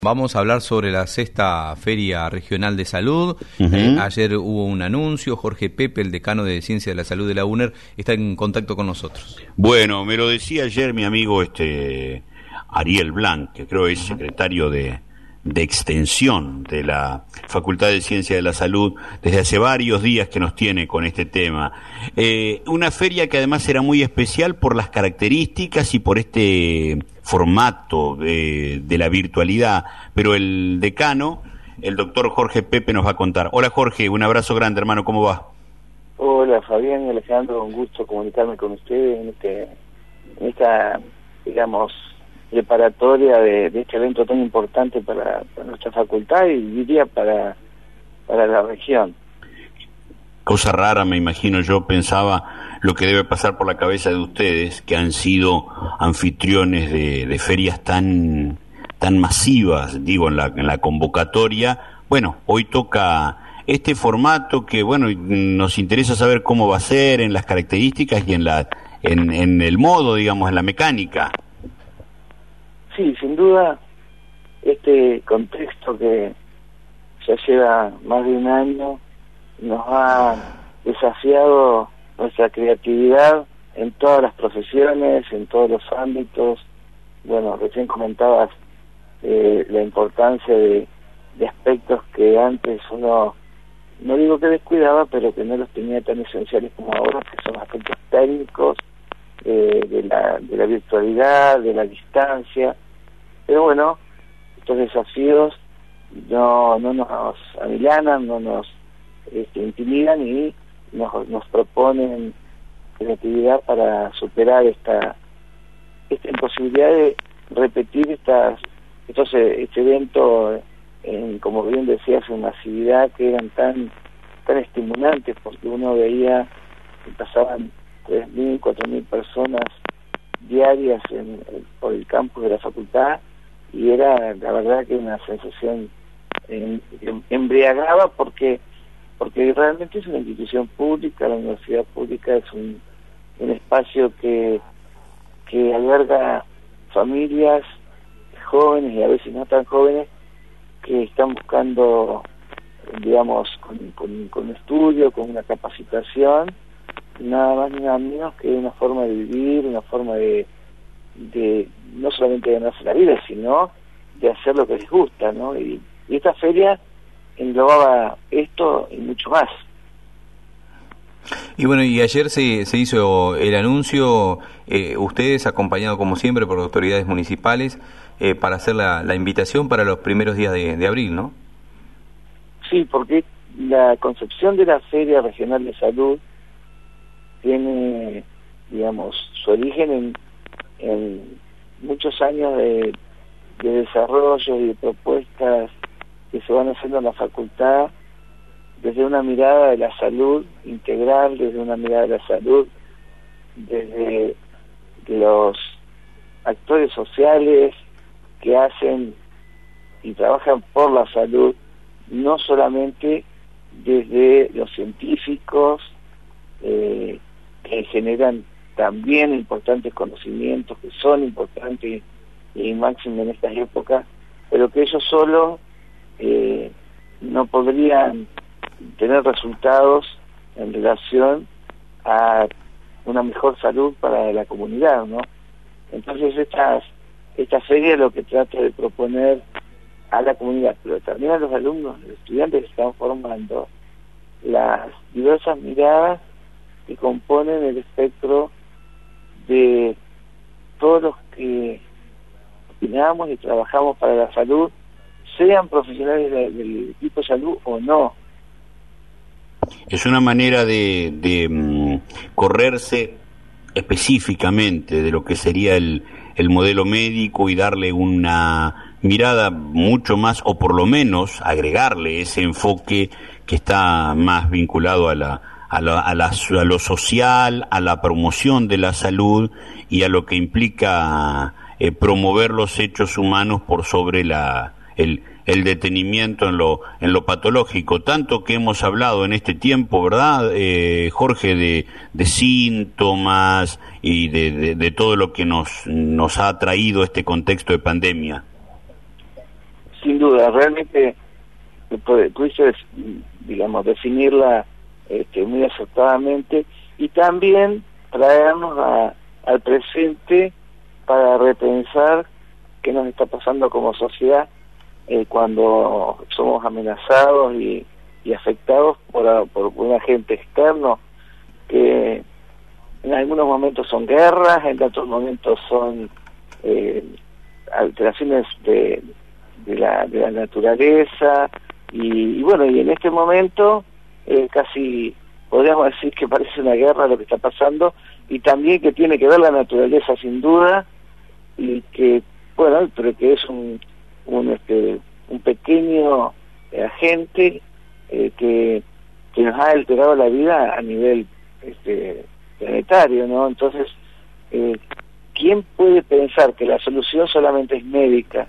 Vamos a hablar sobre la sexta Feria Regional de Salud. Ayer hubo un anuncio. Jorge Pepe, el decano de Ciencia de la Salud de la UNER, está en contacto con nosotros. Bueno, me lo decía ayer mi amigo Ariel Blanc, que creo es secretario de Extensión de la Facultad de Ciencia de la Salud, desde hace varios días que nos tiene con este tema. Una feria que además era muy especial por las características y por este formato de la virtualidad, pero el decano, el doctor Jorge Pepe, nos va a contar. Hola Jorge, un abrazo grande hermano, ¿cómo va? Hola Fabián y Alejandro, un gusto comunicarme con ustedes en esta, digamos, preparatoria de este evento tan importante para nuestra facultad y diría para la región. Cosa rara, me imagino, yo pensaba lo que debe pasar por la cabeza de ustedes, que han sido anfitriones de ferias tan masivas, digo, en la convocatoria. Bueno, hoy toca este formato que, bueno, nos interesa saber cómo va a ser, en las características y en el modo, digamos, en la mecánica. Sí, sin duda, este contexto que ya lleva más de un año nos ha desafiado nuestra creatividad en todas las profesiones, en todos los ámbitos. Bueno, recién comentabas la importancia de aspectos que antes uno, no digo que descuidaba, pero que no los tenía tan esenciales como ahora, que son aspectos técnicos, de la virtualidad, de la distancia. Pero bueno, estos desafíos no nos amilanan, no nos intimidan y nos proponen creatividad para superar esta imposibilidad de repetir este evento como bien decías, en masividad, que eran tan estimulantes, porque uno veía que pasaban 3.000, 4.000 personas diarias por el campus de la facultad, y era la verdad que una sensación embriagaba porque realmente es una institución pública. La universidad pública es un espacio que alberga familias jóvenes y a veces no tan jóvenes que están buscando, digamos, con estudio, con una capacitación, nada más ni nada menos que una forma de vivir, una forma de no solamente de ganarse la vida, sino de hacer lo que les gusta, ¿no? Y esta feria englobaba esto y mucho más. Y bueno, y ayer se hizo el anuncio, ustedes acompañados como siempre por autoridades municipales, para hacer la invitación para los primeros días de abril, ¿no? Sí, porque la concepción de la Feria Regional de Salud tiene, digamos, su origen en muchos años de desarrollo y de propuestas que se van haciendo en la facultad desde una mirada de la salud integral, desde una mirada de la salud, desde los actores sociales que hacen y trabajan por la salud, no solamente desde los científicos que generan también importantes conocimientos, que son importantes y máximo en estas épocas, pero que ellos solos no podrían tener resultados en relación a una mejor salud para la comunidad, ¿no? Entonces esta feria lo que trata de proponer a la comunidad, pero también a los alumnos, los estudiantes que están formando, las diversas miradas que componen el espectro de todos los que opinamos y trabajamos para la salud, sean profesionales del equipo de salud o no. Es una manera de correrse específicamente de lo que sería el modelo médico y darle una mirada mucho más, o por lo menos agregarle ese enfoque que está más vinculado a lo social, a la promoción de la salud y a lo que implica promover los hechos humanos por sobre el detenimiento en lo patológico, tanto que hemos hablado en este tiempo, ¿verdad, Jorge, de síntomas y de todo lo que nos ha traído este contexto de pandemia? duda, realmente pudiste, digamos, definirla muy acertadamente, y también traernos al presente para repensar qué nos está pasando como sociedad cuando somos amenazados y afectados por un agente externo, que en algunos momentos son guerras, en otros momentos son alteraciones de la naturaleza, y bueno, y en este momento casi podríamos decir que parece una guerra lo que está pasando, y también que tiene que ver la naturaleza sin duda, y que, bueno, pero que es un pequeño agente que nos ha alterado la vida a nivel planetario, ¿no? Entonces, ¿quién puede pensar que la solución solamente es médica?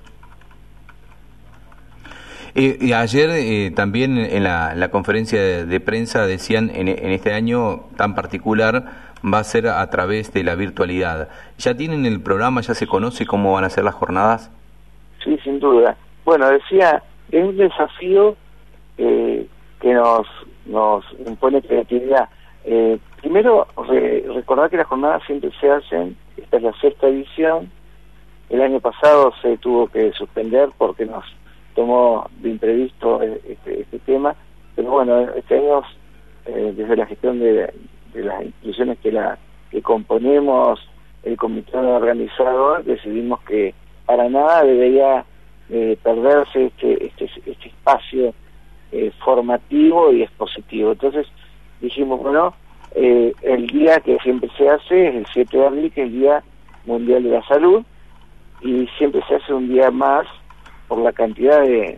Y ayer también en la conferencia de prensa decían en este año tan particular va a ser a través de la virtualidad. ¿Ya tienen el programa, ya se conoce cómo van a ser las jornadas? Sí, sin duda. Bueno, decía, es un desafío que nos impone creatividad. Primero, recordar que las jornadas siempre se hacen, esta es la 6ª edición, el año pasado se tuvo que suspender porque nos tomó de imprevisto este tema, pero bueno, este año desde la gestión de las instituciones que componemos el comité organizador, decidimos que para nada debería perderse este espacio formativo y expositivo. Entonces dijimos, bueno, el día que siempre se hace es el 7 de abril, que es el Día Mundial de la Salud, y siempre se hace un día más por la cantidad de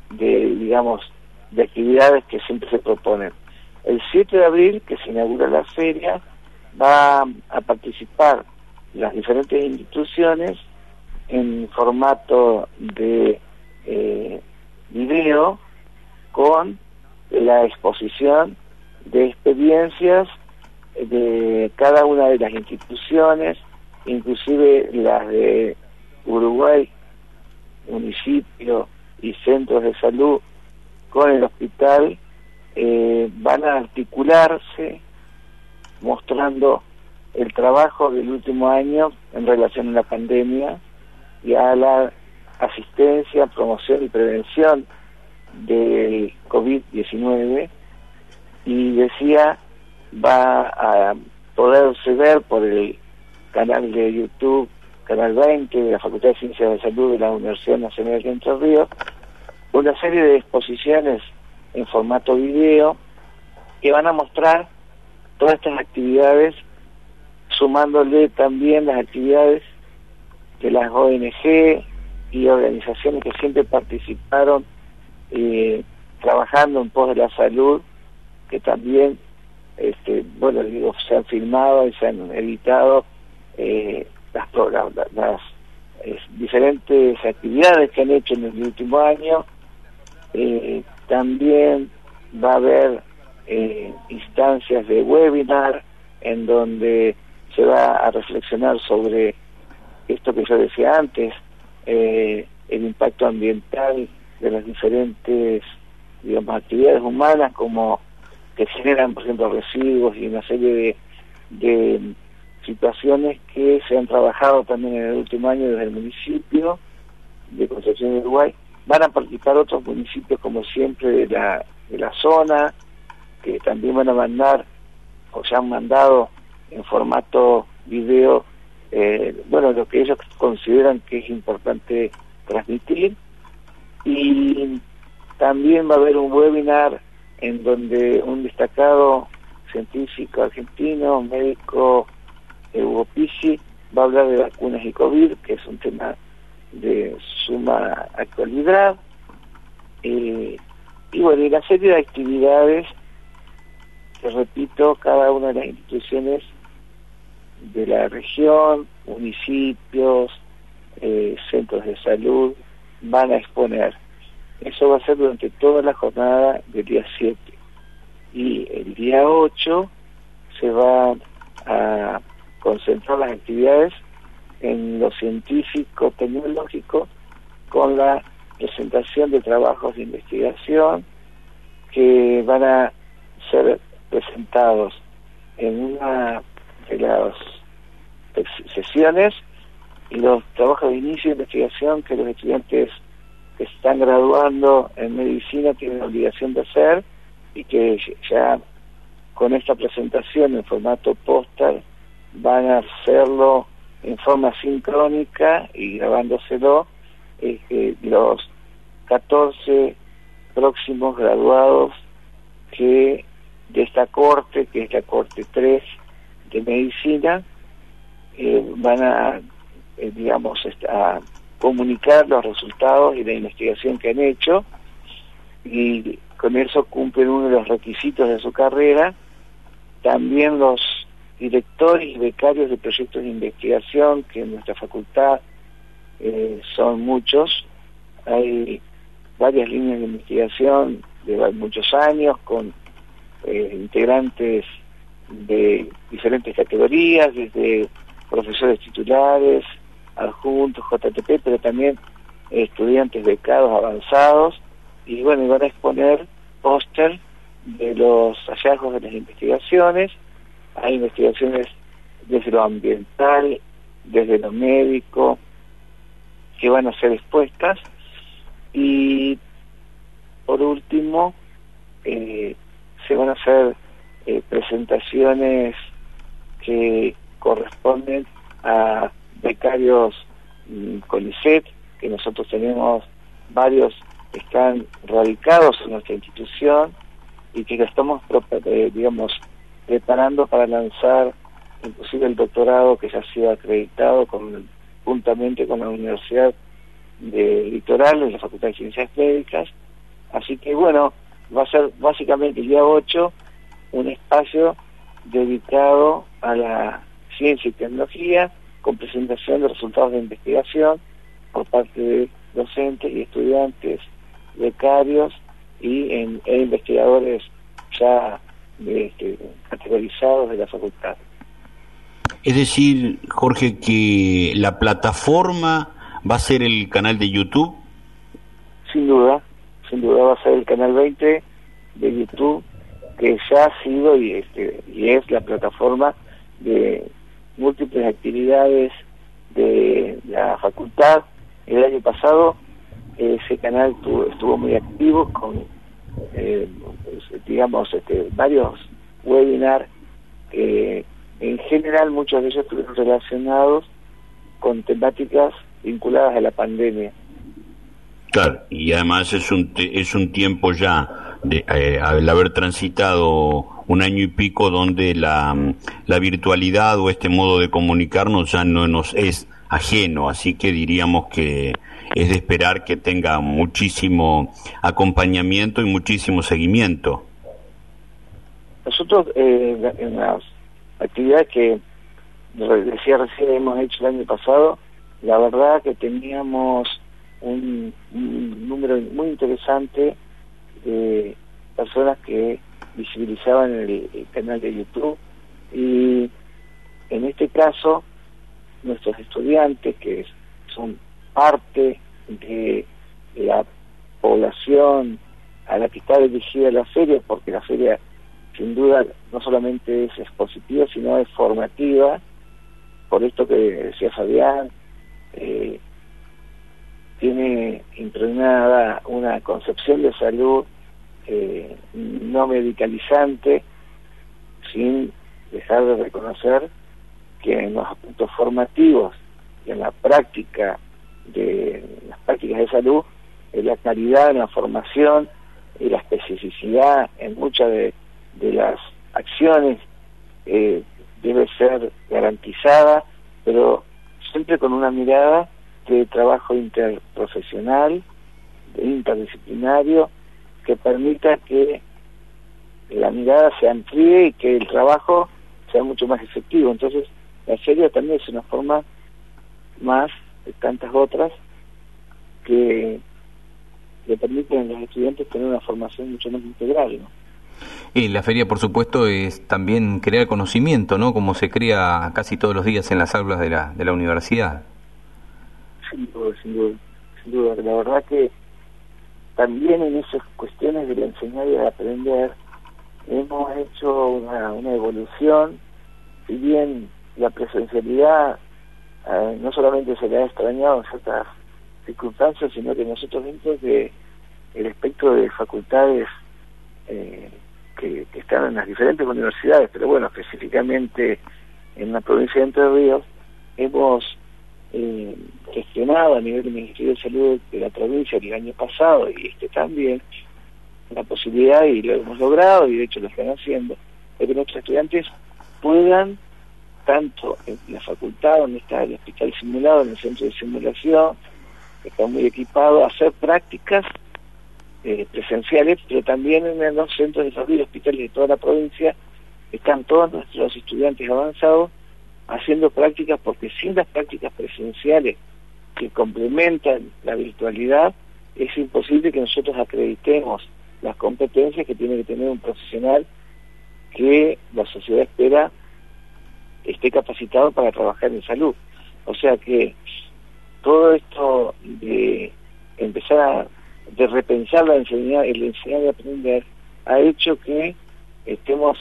actividades que siempre se proponen. El 7 de abril, que se inaugura la feria, va a participar las diferentes instituciones en formato de video, con la exposición de experiencias de cada una de las instituciones, inclusive las de Uruguay, municipio y centros de salud con el hospital, van a articularse mostrando el trabajo del último año en relación a la pandemia y a la asistencia, promoción y prevención del COVID-19, y decía, va a poderse ver por el canal de YouTube, Canal 20 de la Facultad de Ciencias de Salud de la Universidad Nacional de Entre Ríos, una serie de exposiciones en formato video que van a mostrar todas estas actividades, sumándole también las actividades de las ONG y organizaciones que siempre participaron trabajando en pos de la salud, que también se han filmado y se han editado las diferentes actividades que han hecho en el último año. También va a haber instancias de webinar en donde se va a reflexionar sobre esto que yo decía antes, el impacto ambiental de las diferentes, actividades humanas, como que generan, por ejemplo, residuos y una serie de situaciones que se han trabajado también en el último año desde el municipio de Concepción de Uruguay. Van a participar otros municipios, como siempre, de la zona, que también van a mandar, o se han mandado en formato video, lo que ellos consideran que es importante transmitir. Y también va a haber un webinar en donde un destacado científico argentino, médico, Hugo Pizzi, va a hablar de vacunas y COVID, que es un tema de suma actualidad, y la serie de actividades que, repito, cada una de las instituciones de la región, municipios, centros de salud, van a exponer. Eso va a ser durante toda la jornada del día 7. Y el día 8 se van a concentrar las actividades en lo científico, tecnológico, con la presentación de trabajos de investigación que van a ser presentados en una de las sesiones, y los trabajos de inicio de investigación que los estudiantes que se están graduando en medicina tienen la obligación de hacer, y que ya con esta presentación en formato póster van a hacerlo en forma sincrónica y grabándoselo los 14 próximos graduados que de esta corte, que es la corte 3 de medicina, van a a comunicar los resultados y la investigación que han hecho, y con eso cumplen uno de los requisitos de su carrera. También los directores y becarios de proyectos de investigación, que en nuestra facultad son muchos, hay varias líneas de investigación de muchos años con integrantes de diferentes categorías, desde profesores titulares, adjuntos, JTP, pero también estudiantes becados avanzados, y bueno, van a exponer póster de los hallazgos de las investigaciones. Hay investigaciones desde lo ambiental, desde lo médico, que van a ser expuestas, y por último se van a hacer presentaciones que corresponden a becarios CONICET, que nosotros tenemos varios que están radicados en nuestra institución y que lo estamos preparando para lanzar inclusive el doctorado, que ya ha sido acreditado juntamente con la Universidad de Litoral, en la Facultad de Ciencias Médicas. Así que bueno, va a ser básicamente el día 8 un espacio dedicado a la ciencia y tecnología, con presentación de resultados de investigación por parte de docentes y estudiantes, becarios e investigadores ya categorizados de la facultad. Es decir, Jorge, que la plataforma va a ser el canal de YouTube. Sin duda va a ser el canal 20 de YouTube, que ya ha sido y es la plataforma de múltiples actividades de la facultad. El año pasado ese canal estuvo muy activo con varios webinars que en general muchos de ellos estuvieron relacionados con temáticas vinculadas a la pandemia. Claro, y además es un tiempo ya al haber transitado un año y pico donde la virtualidad o este modo de comunicarnos ya no nos es ajeno, así que diríamos que es de esperar que tenga muchísimo acompañamiento y muchísimo seguimiento. Nosotros en las actividades que decía recién hemos hecho el año pasado, la verdad que teníamos un número muy interesante de personas que visibilizaban el canal de YouTube, y en este caso nuestros estudiantes, que son parte de la población a la que está dirigida la feria, porque la feria sin duda no solamente es expositiva, sino es formativa, por esto que decía Fabián, tiene impregnada una concepción de salud no medicalizante, sin dejar de reconocer que en los aspectos formativos y en la práctica de las prácticas de salud, la calidad en la formación y la especificidad en muchas de las acciones debe ser garantizada, pero siempre con una mirada de trabajo interprofesional, interdisciplinario, que permita que la mirada se amplíe y que el trabajo sea mucho más efectivo. Entonces, la feria también es una forma más de tantas otras que le permiten a los estudiantes tener una formación mucho más integral, ¿no? Y la feria, por supuesto, es también crear conocimiento, ¿no? Como se crea casi todos los días en las aulas de la universidad. Sin duda. La verdad que también en esas cuestiones del enseñar y de aprender hemos hecho una evolución. Si bien la presencialidad no solamente se le ha extrañado en ciertas circunstancias, sino que nosotros dentro de el espectro de facultades que están en las diferentes universidades, pero bueno, específicamente en la provincia de Entre Ríos, hemos gestionado a nivel del Ministerio de Salud de la provincia el año pasado y también la posibilidad, y lo hemos logrado, y de hecho lo están haciendo, de que nuestros estudiantes puedan, tanto en la facultad donde está el hospital simulado, en el centro de simulación, que está muy equipado, hacer prácticas presenciales, pero también en los centros de salud y hospitales de toda la provincia están todos nuestros estudiantes avanzados haciendo prácticas, porque sin las prácticas presenciales que complementan la virtualidad es imposible que nosotros acreditemos las competencias que tiene que tener un profesional que la sociedad espera esté capacitado para trabajar en salud. O sea que todo esto de empezar de repensar el enseñar y aprender ha hecho que estemos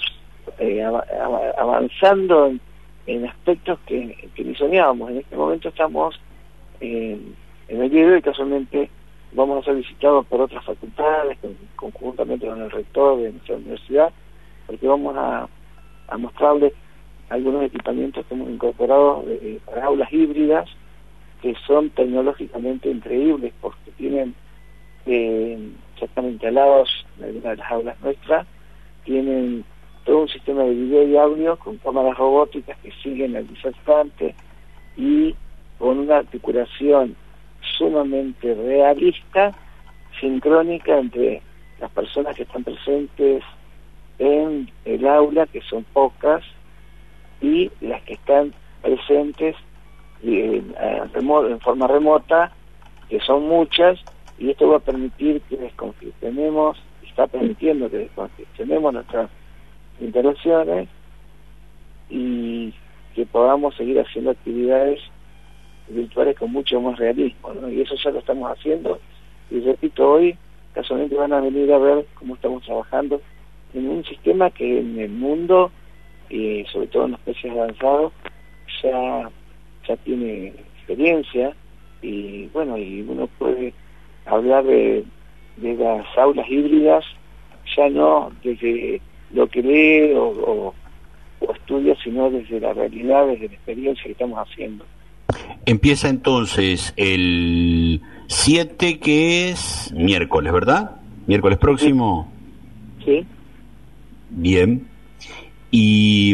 avanzando en aspectos que ni soñábamos. En este momento estamos en el día de hoy, casualmente vamos a ser visitados por otras facultades, conjuntamente con el rector de nuestra universidad, porque vamos a mostrarles algunos equipamientos que hemos incorporado para aulas híbridas, que son tecnológicamente increíbles, porque tienen, ya están instalados en algunas de las aulas nuestras, tienen todo un sistema de video y audio con cámaras robóticas que siguen al disertante y con una articulación sumamente realista, sincrónica entre las personas que están presentes en el aula, que son pocas, y las que están presentes en forma remota, que son muchas, y esto va a permitir que descongestionemos, está permitiendo que descongestionemos nuestras interacciones y que podamos seguir haciendo actividades virtuales con mucho más realismo, ¿no? Y eso ya lo estamos haciendo, y repito, hoy casualmente van a venir a ver cómo estamos trabajando en un sistema que en el mundo, y sobre todo en los países avanzados, ya tiene experiencia, y bueno, y uno puede hablar de las aulas híbridas ya no desde lo que lee o estudia, sino desde la realidad, desde la experiencia que estamos haciendo. Empieza entonces el 7, que es miércoles, ¿verdad? Miércoles próximo. Sí. Bien. ¿Y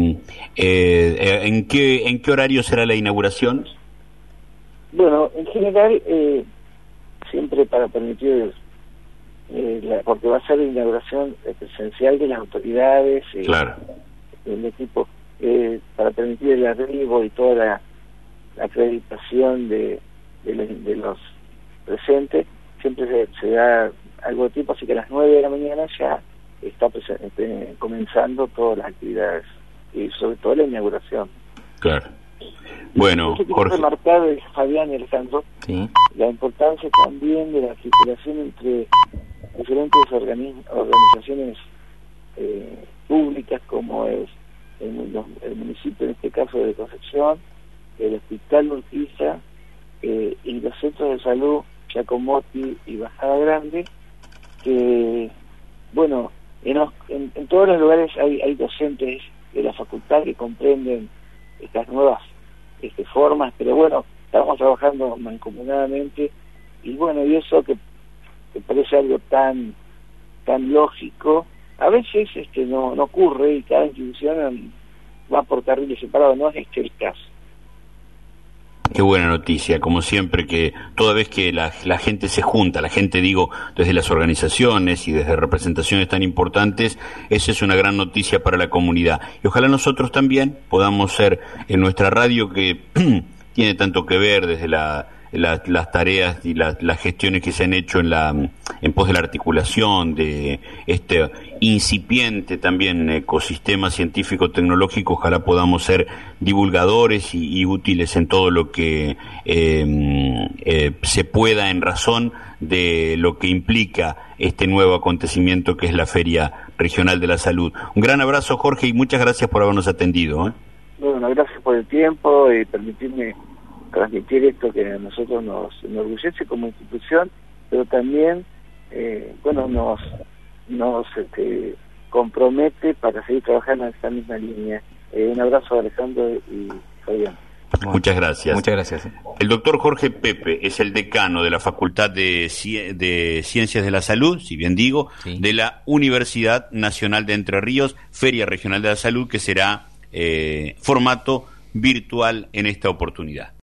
en qué horario será la inauguración? Bueno, en general, siempre para permitir, porque va a ser la inauguración presencial de las autoridades, claro, el equipo, para permitir el arribo y toda la acreditación de los presentes, siempre se da algo de tiempo, así que a las 9 de la mañana ya está comenzando todas las actividades y sobre todo la inauguración. Claro. Bueno, Jorge, remarcar, Fabián y Alejandro, sí, la importancia también de la articulación entre diferentes organizaciones públicas, como es el municipio, en este caso de Concepción, el Hospital Urquiza, y los centros de salud Giacomotti y Bajada Grande, que, bueno, en todos los lugares hay docentes de la facultad que comprenden estas nuevas formas, pero bueno, estamos trabajando mancomunadamente, y bueno, y eso que parece algo tan lógico, a veces no ocurre, y cada institución va por carriles separados, no es el caso. Qué buena noticia, como siempre, que toda vez que la gente se junta, la gente, digo, desde las organizaciones y desde representaciones tan importantes, esa es una gran noticia para la comunidad. Y ojalá nosotros también podamos ser en nuestra radio, que tiene tanto que ver desde las tareas y las gestiones que se han hecho en pos de la articulación de este incipiente también ecosistema científico-tecnológico. Ojalá podamos ser divulgadores y útiles en todo lo que se pueda en razón de lo que implica este nuevo acontecimiento que es la Feria Regional de la Salud. Un gran abrazo, Jorge, y muchas gracias por habernos atendido. Bueno, gracias por el tiempo y permitirme transmitir esto que a nosotros nos enorgullece como institución, pero también nos compromete para seguir trabajando en esta misma línea. Un abrazo a Alejandro y Fabián. Muchas gracias. Muchas gracias. El doctor Jorge Pepe es el decano de la Facultad de Ciencias de la Salud, si bien digo, sí, de la Universidad Nacional de Entre Ríos, Feria Regional de la Salud, que será formato virtual en esta oportunidad.